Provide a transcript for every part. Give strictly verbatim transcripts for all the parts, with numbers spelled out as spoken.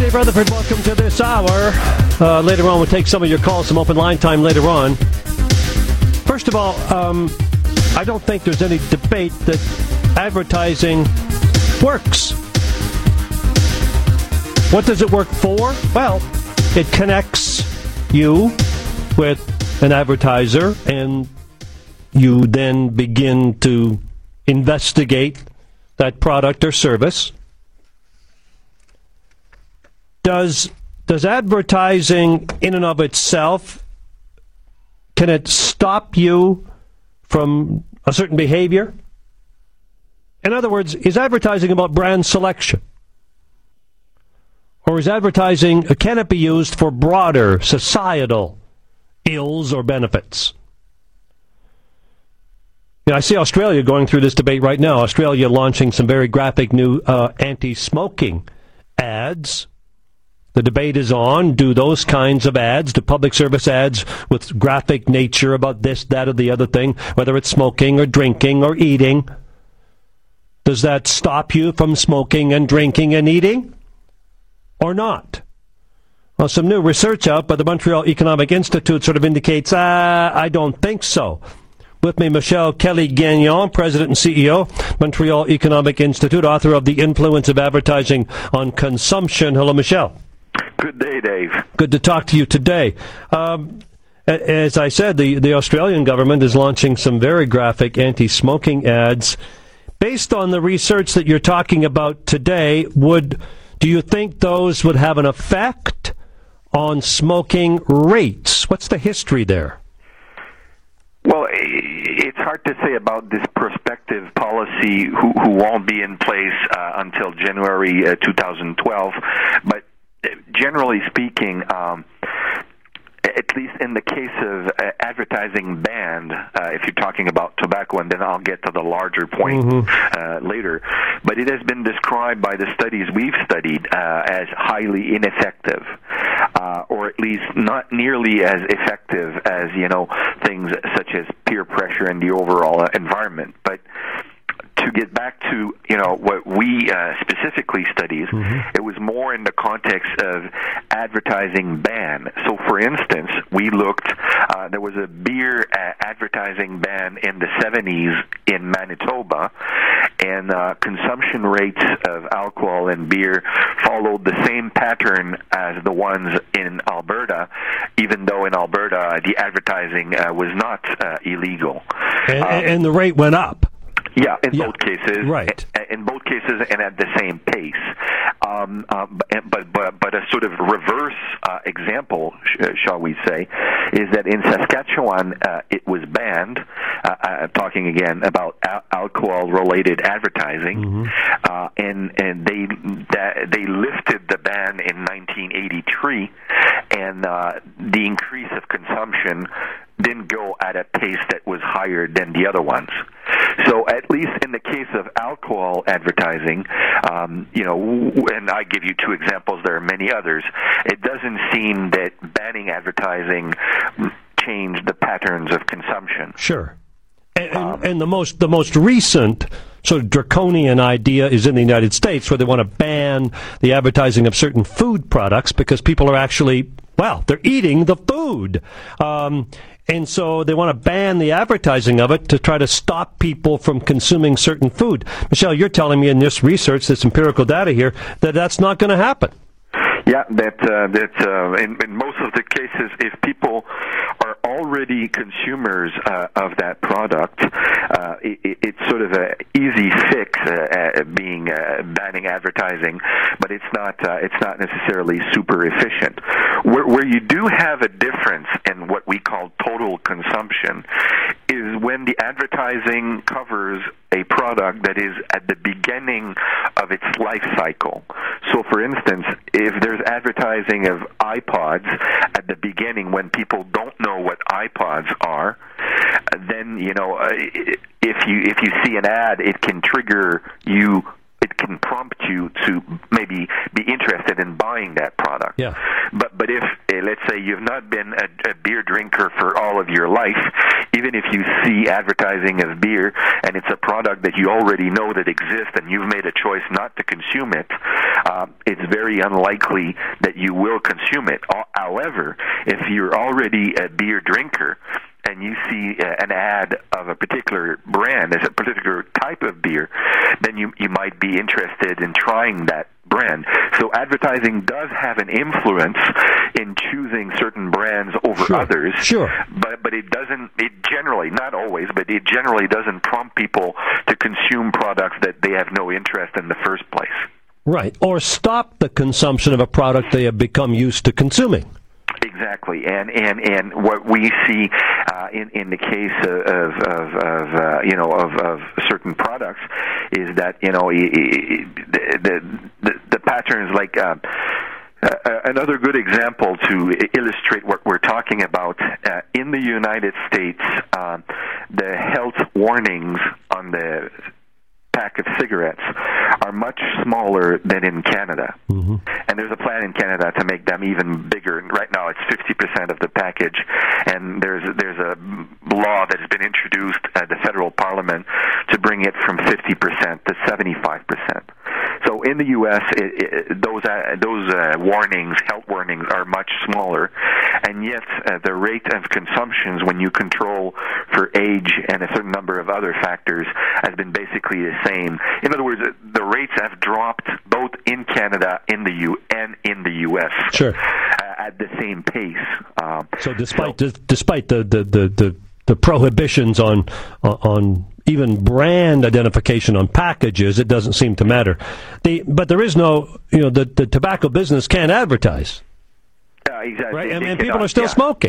Dave Rutherford, welcome to this hour. Uh, later on, we'll take some of your calls, some open line time later on. First of all, um, I don't think there's any debate that advertising works. What does it work for? Well, it connects you with an advertiser, and you then begin to investigate that product or service. Does does advertising in and of itself, can it stop you from a certain behavior? In other words, is advertising about brand selection? Or is advertising, can it be used for broader societal ills or benefits? You know, I see Australia going through this debate right now. Australia launching some very graphic new uh, anti-smoking ads. The debate is on, do those kinds of ads, do public service ads with graphic nature about this, that, or the other thing, whether it's smoking or drinking or eating, does that stop you from smoking and drinking and eating or not? Well, some new research out by the Montreal Economic Institute sort of indicates, uh, I don't think so. With me, Michelle Kelly-Gagnon, President and C E O, Montreal Economic Institute, author of The Influence of Advertising on Consumption. Hello, Michelle. Good day, Dave. Good to talk to you today. Um, as I said, the, the Australian government is launching some very graphic anti-smoking ads. Based on the research that you're talking about today, would do you think those would have an effect on smoking rates? What's the history there? Well, it's hard to say about this prospective policy who, who won't be in place uh, until January uh, two thousand twelve, but generally speaking, um, at least in the case of uh, advertising ban, uh, if you're talking about tobacco, and then I'll get to the larger point mm-hmm. uh, later, but it has been described by the studies we've studied uh, as highly ineffective, uh, or at least not nearly as effective as, you know, things such as peer pressure in the overall uh, environment. But to get back to, you know, what we uh, specifically studied, mm-hmm. it was more in the context of advertising ban. So, for instance, we looked, uh, there was a beer uh, advertising ban in the seventies in Manitoba, and uh, consumption rates of alcohol and beer followed the same pattern as the ones in Alberta, even though in Alberta the advertising uh, was not uh, illegal. And, um, and the rate went up. Yeah, in yeah. both cases, right. In both cases, and at the same pace. Um, uh, but but but a sort of reverse uh, example, sh- shall we say, is that in Saskatchewan uh, it was banned. Uh, uh, talking again about al- alcohol-related advertising, mm-hmm. uh, and and they that, they lifted the ban in nineteen eighty-three, and uh, the increase of consumption didn't go at a pace that was higher than the other ones. So at least in the case of alcohol advertising, um, you know, and I give you two examples, there are many others, it doesn't seem that banning advertising changed the patterns of consumption. Sure. And, and, and the most the most recent sort of draconian idea is in the United States, where they want to ban the advertising of certain food products because people are actually, well, they're eating the food. Um, and so they want to ban the advertising of it to try to stop people from consuming certain food. Michelle, you're telling me in this research, this empirical data here, that that's not going to happen. Yeah, that uh, that uh, in, in most of the cases, if people are already consumers uh, of that product, uh, it, it's sort of an easy fix, uh, uh, being uh, banning advertising, but it's not uh, it's not necessarily super efficient. Where, where you do have a difference in what we call total consumption is when the advertising covers a product that is at the beginning of its life cycle. So, for instance, if there's advertising of iPods at the beginning when people don't know what iPods are, then, you know, uh, if you if you see an ad, it can trigger you, it can prompt you to maybe be interested in buying that product. Yeah. But but if, uh, let's say, you've not been a, a beer drinker for all of your life, even if you see advertising of beer and it's a product that you already know that exists and you've made a choice not to consume it, uh, it's very unlikely that you will consume it. However, if you're already a beer drinker and you see uh, an ad of a particular brand as a particular type of beer, then you you might be interested in trying that brand. So advertising does have an influence in choosing certain brands over sure, others. Sure. But but it doesn't, it generally, not always, but it generally doesn't prompt people to consume products that they have no interest in the first place. Right. Or stop the consumption of a product they have become used to consuming. Exactly, and and and what we see uh, in in the case of of, of uh, you know of, of certain products is that you know the the the, the patterns like. Uh, Uh, another good example to illustrate what we're talking about, uh, in the United States, uh, the health warnings on the pack of cigarettes are much smaller than in Canada. Mm-hmm. And there's a plan in Canada to make them even bigger. Right now it's fifty percent of the package, and there's there's a law that has been introduced at the federal parliament to bring it from fifty percent to seventy-five percent. So in the U S, it, it, those uh, those uh, warnings, health warnings, are much smaller, and yet uh, the rate of consumptions, when you control for age and a certain number of other factors, has been basically the same. In other words, the rates have dropped both in Canada, in the U, and in the U S. Sure. Uh, at the same pace. Um, so despite so, d- despite the the, the, the the prohibitions on on even brand identification on packages, it doesn't seem to matter. The but there is no, you know, the, the tobacco business can't advertise. Uh, exactly. Right? I mean, cannot, people are still yeah. smoking.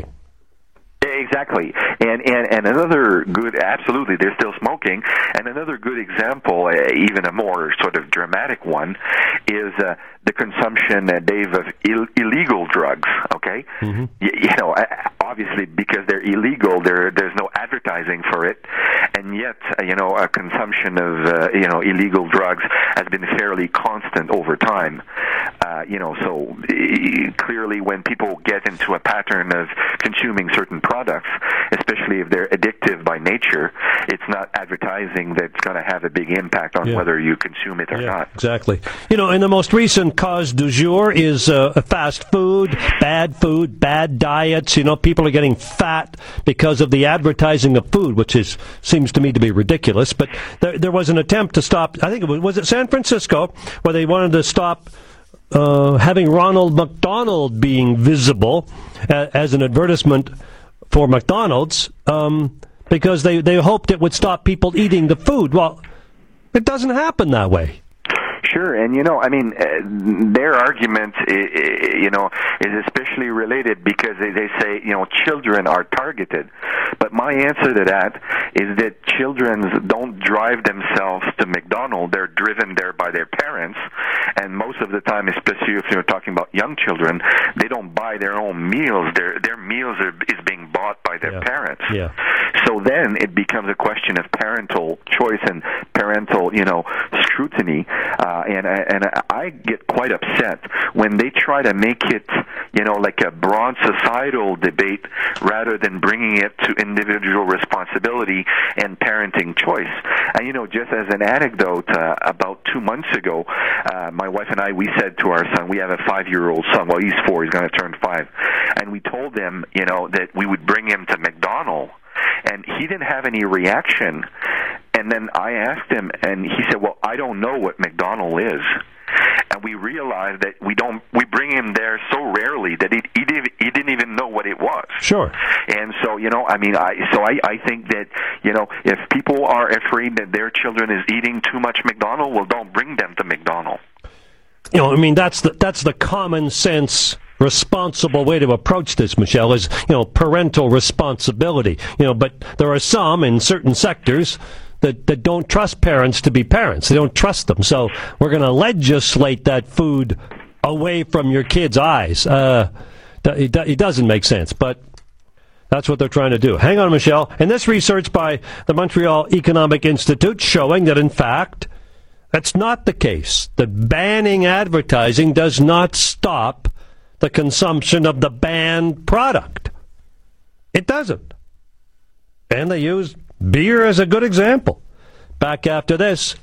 Exactly, and, and and another good, absolutely, they're still smoking. And another good example, uh, even a more sort of dramatic one, is uh, the consumption, uh, Dave, of Ill- illegal drugs. Okay, mm-hmm. y- you know, obviously because they're illegal, there there's no advertising for it, and yet uh, you know, a consumption of uh, you know illegal drugs has been fairly constant over time. Uh, you know, so uh, clearly, when people get into a pattern of consuming certain products, especially if they're addictive by nature, it's not advertising that's going to have a big impact on yeah. whether you consume it or yeah, not. Exactly. You know, and the most recent cause du jour is uh, fast food, bad food, bad diets. You know, people are getting fat because of the advertising of food, which is seems to me to be ridiculous. But there, there was an attempt to stop, I think it was, was it San Francisco, where they wanted to stop uh, having Ronald McDonald being visible uh, as an advertisement for McDonald's, um, because they, they hoped it would stop people eating the food. Well, it doesn't happen that way. Sure, and you know, I mean, uh, their argument, you know, is especially related because they, they say, you know, children are targeted. But my answer to that is that children don't drive themselves to McDonald's; they're driven there by their parents. And most of the time, especially if you're talking about young children, they don't buy their own meals. Their their meals are is being bought by their yeah. parents. Yeah. So then it becomes a question of parental choice and parental, you know, scrutiny. Uh, and and I get quite upset when they try to make it, you know, like a broad societal debate rather than bringing it to individual responsibility and parenting choice. And, you know, just as an anecdote, uh, about two months ago, uh, my wife and I, we said to our son, we have a five-year-old son, well, he's four, he's going to turn five, and we told him, you know, that we would bring him to McDonald's, and he didn't have any reaction. And then I asked him, and he said, well, I don't know what McDonald's is. And we realized that we don't, we bring him there so rarely that he, he, didn't, he didn't even know what it was. Sure. And so, you know, I mean, I, so I, I think that, you know, if people are afraid that their children is eating too much McDonald's, well, don't bring them to McDonald's. You know, I mean, that's the, that's the common sense responsible way to approach this, Michelle, is, you know, parental responsibility. You know, but there are some in certain sectors that, that don't trust parents to be parents. They don't trust them. So we're going to legislate that food away from your kids' eyes. Uh, it, it doesn't make sense, but that's what they're trying to do. Hang on, Michelle. And this research by the Montreal Economic Institute showing that, in fact, that's not the case. That banning advertising does not stop the consumption of the banned product. It doesn't. And they use beer as a good example. Back after this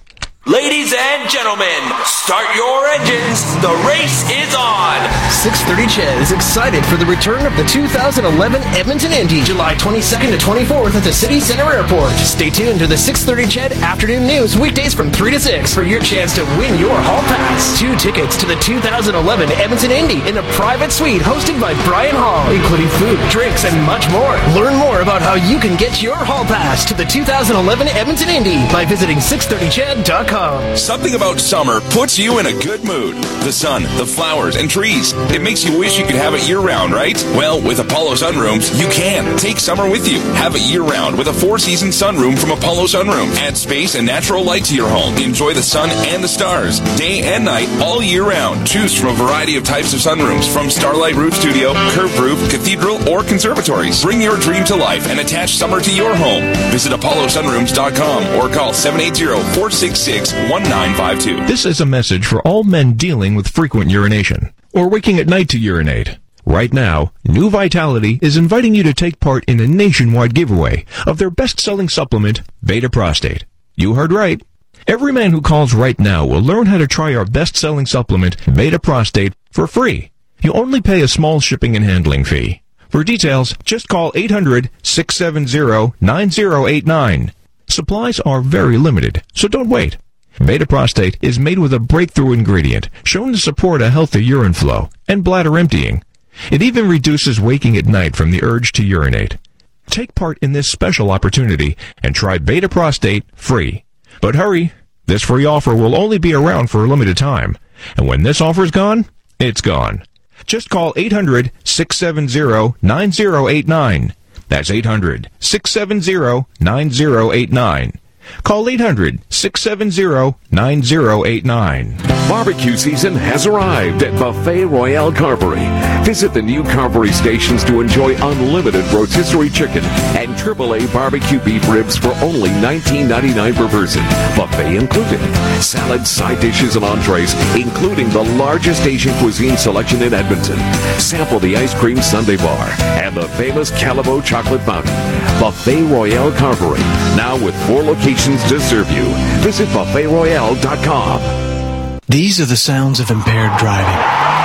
Ladies and gentlemen, start your engines. The race is on. six thirty C H E D is excited for the return of the two thousand eleven Edmonton Indy, July twenty-second to twenty-fourth at the City Center Airport. Stay tuned to the six thirty C H E D afternoon news weekdays from three to six for your chance to win your hall pass. Two tickets to the two thousand eleven Edmonton Indy in a private suite hosted by Brian Hall, including food, drinks, and much more. Learn more about how you can get your hall pass to the two thousand eleven Edmonton Indy by visiting six thirty C H E D dot com. Something about summer puts you in a good mood. The sun, the flowers, and trees. It makes you wish you could have it year-round, right? Well, with Apollo Sunrooms, you can. Take summer with you. Have it year-round with a four-season sunroom from Apollo Sunrooms. Add space and natural light to your home. Enjoy the sun and the stars, day and night, all year-round. Choose from a variety of types of sunrooms, from Starlight Roof Studio, Curved Roof, Cathedral, or Conservatories. Bring your dream to life and attach summer to your home. Visit Apollo Sunrooms dot com or call seven eight zero, four six six, one nine five two. This is a message for all men dealing with frequent urination or waking at night to urinate. Right now, New Vitality is inviting you to take part in a nationwide giveaway of their best-selling supplement, Beta Prostate. You heard right. Every man who calls right now will learn how to try our best-selling supplement, Beta Prostate, for free. You only pay a small shipping and handling fee. For details, just call eight hundred, six seven zero, nine zero eight nine. Supplies are very limited, so don't wait. Beta Prostate is made with a breakthrough ingredient shown to support a healthy urine flow and bladder emptying. It even reduces waking at night from the urge to urinate. Take part in this special opportunity and try Beta Prostate free. But hurry, this free offer will only be around for a limited time. And when this offer's gone, it's gone. Just call eight hundred, six seven zero, nine zero eight nine. That's eight hundred, six seven zero, nine zero eight nine. Call eight hundred, six seven zero, nine zero eight nine. Barbecue season has arrived at Buffet Royale Carvery. Visit the new Carvery stations to enjoy unlimited rotisserie chicken and triple A barbecue beef ribs for only nineteen ninety-nine per person. Buffet included. Salad, side dishes, and entrees, including the largest Asian cuisine selection in Edmonton. Sample the ice cream sundae bar and the famous Calabo chocolate fountain. Buffet Royale Carvery, now with four locations to serve you. Visit buffet royale dot com. These are the sounds of impaired driving.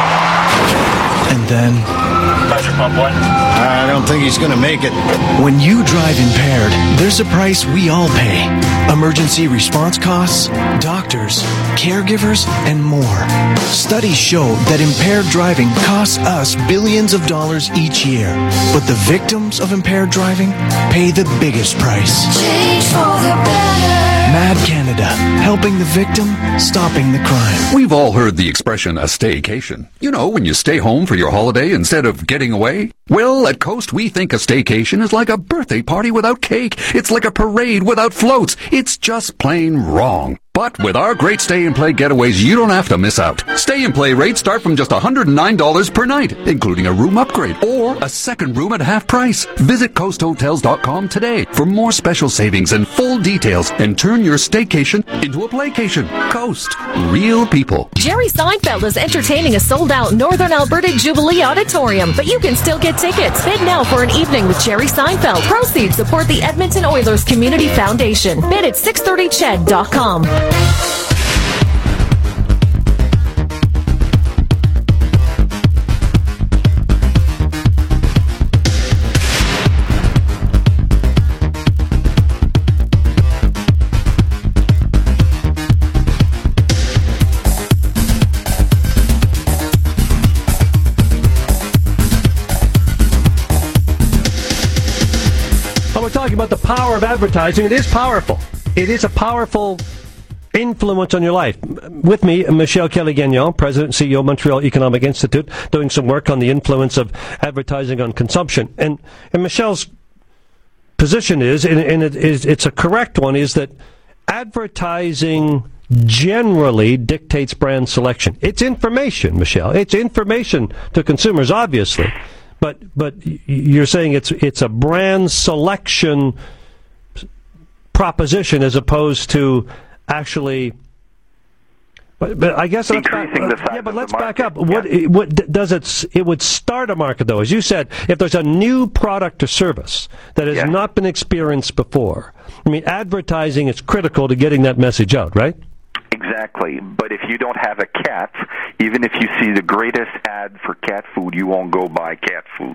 And then... Pressure pump one. I don't think he's going to make it. When you drive impaired, there's a price we all pay. Emergency response costs, doctors, caregivers, and more. Studies show that impaired driving costs us billions of dollars each year. But the victims of impaired driving pay the biggest price. Change for the better. Mad Canada, helping the victim, stopping the crime. We've all heard the expression, a staycation. You know, when you stay home for your holiday instead of getting away. Well, at Coast, we think a staycation is like a birthday party without cake. It's like a parade without floats. It's just plain wrong. But with our great stay and play getaways, you don't have to miss out. Stay and play rates start from just one hundred nine dollars per night, including a room upgrade or a second room at half price. Visit coast hotels dot com today for more special savings and full details, and turn your staycation into a playcation. Coast. Real people. Jerry Seinfeld is entertaining a sold-out Northern Alberta Jubilee Auditorium, but you can still get tickets. Bid now for an evening with Jerry Seinfeld. Proceeds support the Edmonton Oilers Community Foundation. Bid at six thirty C H E D dot com. We're talking about the power of advertising. It is powerful. It is a powerful influence on your life. With me, Michelle Kelly-Gagnon, President and C E O of Montreal Economic Institute, doing some work on the influence of advertising on consumption. And, and Michelle's position is, and, and it is, it's a correct one, is that advertising generally dictates brand selection. It's information, Michelle. It's information to consumers, obviously. But but you're saying it's it's a brand selection proposition as opposed to actually. But, but I guess increasing let's back, the size yeah, but of let's the back market. up. What Yeah. what does it? It would start a market, though, as you said. If there's a new product or service that has Yeah. not been experienced before, I mean, advertising is critical to getting that message out, right? Exactly. But if you don't have a cat, even if you see the greatest ad for cat food, you won't go buy cat food.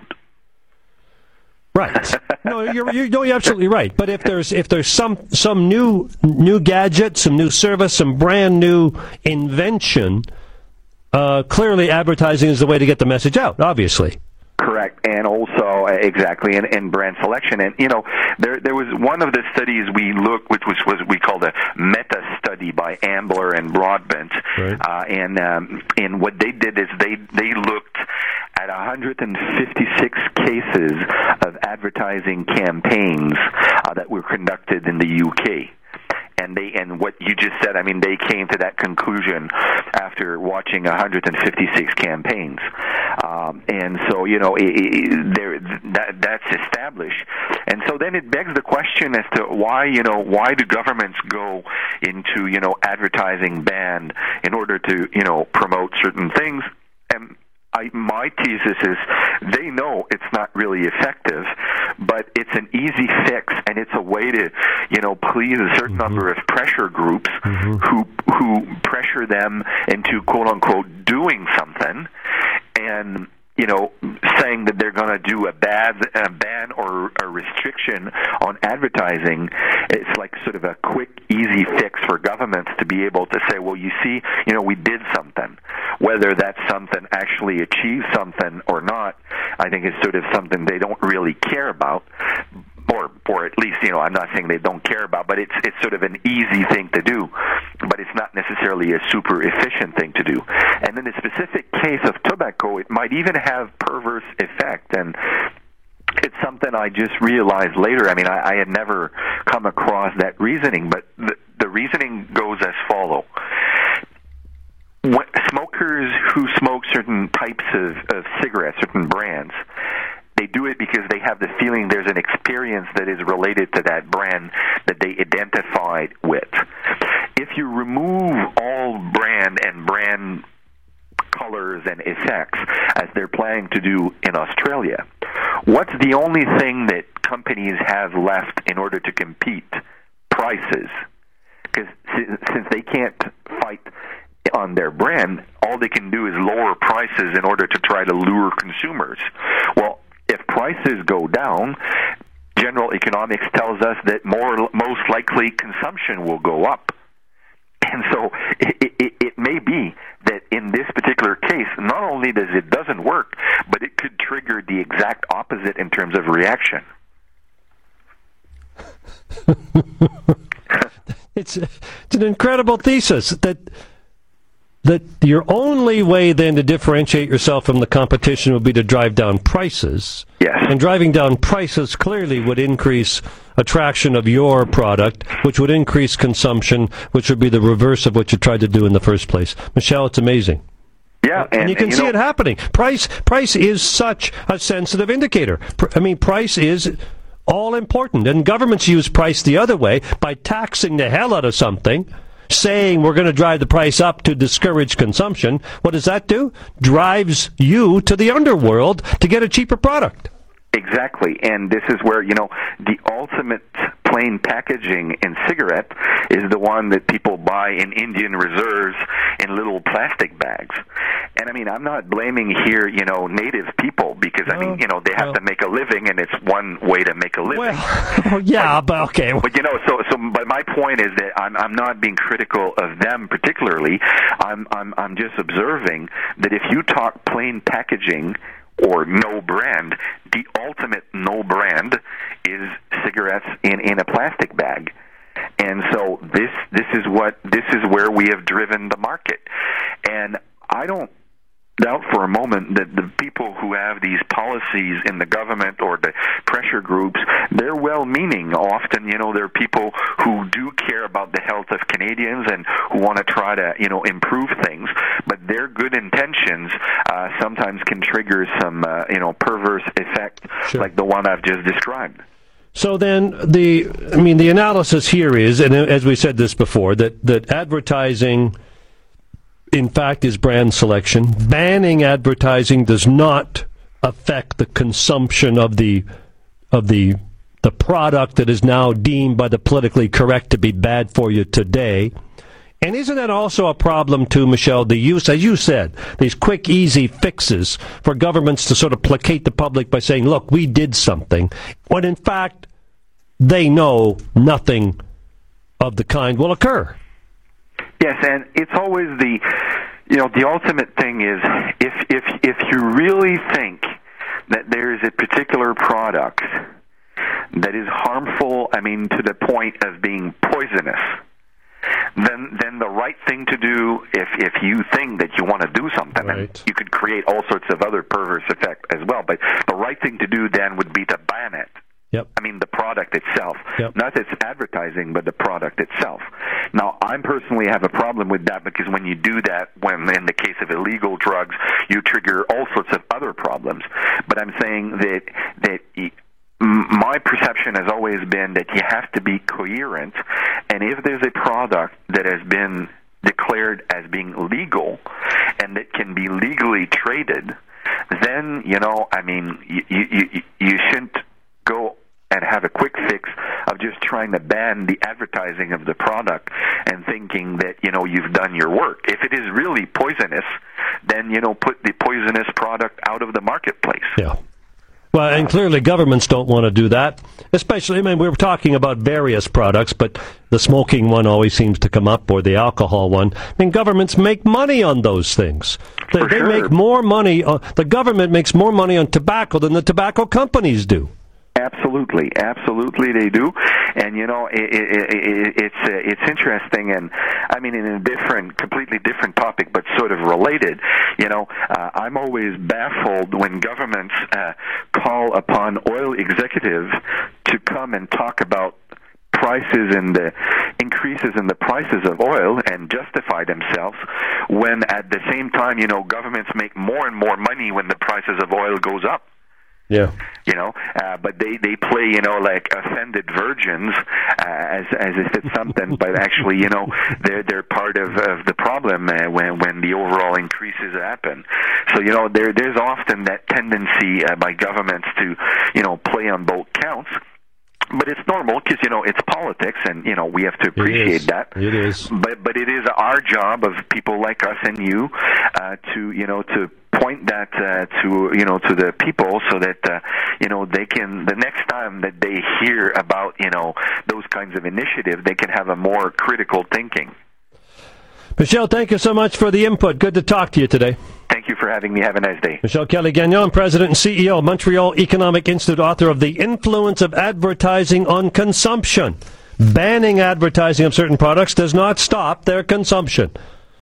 Right. No, you're, you're no, you're absolutely right. But if there's if there's some some new new gadget, some new service, some brand new invention, uh, clearly advertising is the way to get the message out. Obviously. Correct, and also uh, exactly in, in brand selection. And you know, there there was one of the studies we looked, which was, was we called a meta study by Ambler and Broadbent, right. uh, and um, and what they did is they they looked at one hundred fifty-six cases of advertising campaigns uh, that were conducted in the U K. And they and what you just said, I mean, they came to that conclusion after watching one hundred fifty-six campaigns, um, and so you know, it, it, there that that's established, and so then it begs the question as to why you know why do governments go into you know advertising ban in order to you know promote certain things, and I, my thesis is they know it's not really effective, but it's an easy fix, and it's a way to, you know, please a certain mm-hmm. number of pressure groups mm-hmm. who who pressure them into quote unquote doing something, and you know, saying that they're going to do a bad a ban or a restriction on advertising. It's like sort of a quick, easy fix for governments to be able to say, well, you see, you know, we did something. Whether that something actually achieves something or not, I think is sort of something they don't really care about. Or, or at least, you know, I'm not saying they don't care about, but it's it's sort of an easy thing to do, but it's not necessarily a super efficient thing to do. And in the specific case of tobacco, it might even have perverse effect, and it's something I just realized later. I mean, I, I had never come across that reasoning, but the, the reasoning goes as follows. When smokers who smoke certain types of, of cigarettes, certain brands, they do it because they have the feeling there's an experience that is related to that brand that they identified with. If you remove all brand and brand colors and effects, as they're planning to do in Australia, what's the only thing that companies have left in order to compete? Prices. Because since they can't fight on their brand, all they can do is lower prices in order to try to lure consumers. Well, if prices go down, general economics tells us that more most likely consumption will go up. And so it, it, it may be that in this particular case, not only does it doesn't work, but it could trigger the exact opposite in terms of reaction. it's, it's an incredible thesis that that your only way then to differentiate yourself from the competition would be to drive down prices. Yes. And driving down prices clearly would increase attraction of your product, which would increase consumption, which would be the reverse of what you tried to do in the first place. Michelle, it's amazing. Yeah, and, and you can and you see know, it happening. Price price is such a sensitive indicator. I mean, price is all important, and governments use price the other way by taxing the hell out of something, saying we're going to drive the price up to discourage consumption. What does that do? Drives you to the underworld to get a cheaper product. Exactly, and this is where, you know, the ultimate plain packaging in cigarette is the one that people buy in Indian reserves in little plastic bags. And I mean, I'm not blaming here, you know, native people, because, I mean, you know, they have well, to make a living, and it's one way to make a living. Well, yeah, but, but okay. But, you know, so, so, but my point is that I'm, I'm not being critical of them particularly. I'm, I'm, I'm just observing that if you talk plain packaging or no brand, the ultimate no brand is cigarettes in, in a plastic bag. And so this this is what this is where we have driven the market. And I don't doubt for a moment that the people who have these policies in the government or the pressure groups, they're well-meaning. Often, you know, they're people who do care about the health of Canadians and who want to try to, you know, improve things. But their good intentions uh, sometimes can trigger some, uh, you know, perverse effect, sure, like the one I've just described. So then, the I mean, the analysis here is, and as we said this before, that, that advertising, in fact, is brand selection. Banning advertising does not affect the consumption of the of the the product that is now deemed by the politically correct to be bad for you today. And isn't that also a problem, too, Michelle, the use, as you said, these quick, easy fixes for governments to sort of placate the public by saying, look, we did something, when in fact they know nothing of the kind will occur? Yes, and it's always the, you know, the ultimate thing is if if if you really think that there is a particular product that is harmful, I mean, to the point of being poisonous, then then the right thing to do, if if you think that you want to do something, right. and you could create all sorts of other perverse effects as well, but the right thing to do then would be to ban it. Yep. I mean, the product itself. Yep. Not its advertising, but the product itself. Now, I personally have a problem with that because when you do that, when in the case of illegal drugs, you trigger all sorts of other problems. But I'm saying that that my perception has always been that you have to be coherent, and if there's a product that has been declared as being legal and that can be legally traded, then, you know, I mean, you, you, you shouldn't go and have a quick fix of just trying to ban the advertising of the product and thinking that, you know, you've done your work. If it is really poisonous, then, you know, put the poisonous product out of the marketplace. Yeah. Well, and clearly governments don't want to do that, especially, I mean, we were talking about various products, but the smoking one always seems to come up, or the alcohol one. I mean, governments make money on those things. They, For they sure. make more money, on, the government makes more money on tobacco than the tobacco companies do. Absolutely, absolutely, they do, and you know it, it, it, it's uh, it's interesting, and I mean in a different, completely different topic, but sort of related. You know, uh, I'm always baffled when governments uh, call upon oil executives to come and talk about prices and the increases in the prices of oil and justify themselves, when at the same time, you know, governments make more and more money when the prices of oil goes up. Yeah, you know, uh, but they, they play, you know, like offended virgins, uh, as as if it's something, but actually, you know, they're they're part of, of the problem uh, when when the overall increases happen. So, you know, there there's often that tendency uh, by governments to, you know, play on both counts. But it's normal because, you know, it's politics, and, you know, we have to appreciate it that. It is. But but it is our job of people like us and you uh, to, you know, to point that uh, to, you know, to the people so that, uh, you know, they can, the next time that they hear about, you know, those kinds of initiatives, they can have a more critical thinking. Michel, thank you so much for the input. Good to talk to you today. Thank you for having me. Have a nice day. Michel Kelly-Gagnon, President and C E O, Montreal Economic Institute, author of The Influence of Advertising on Consumption. Banning advertising of certain products does not stop their consumption.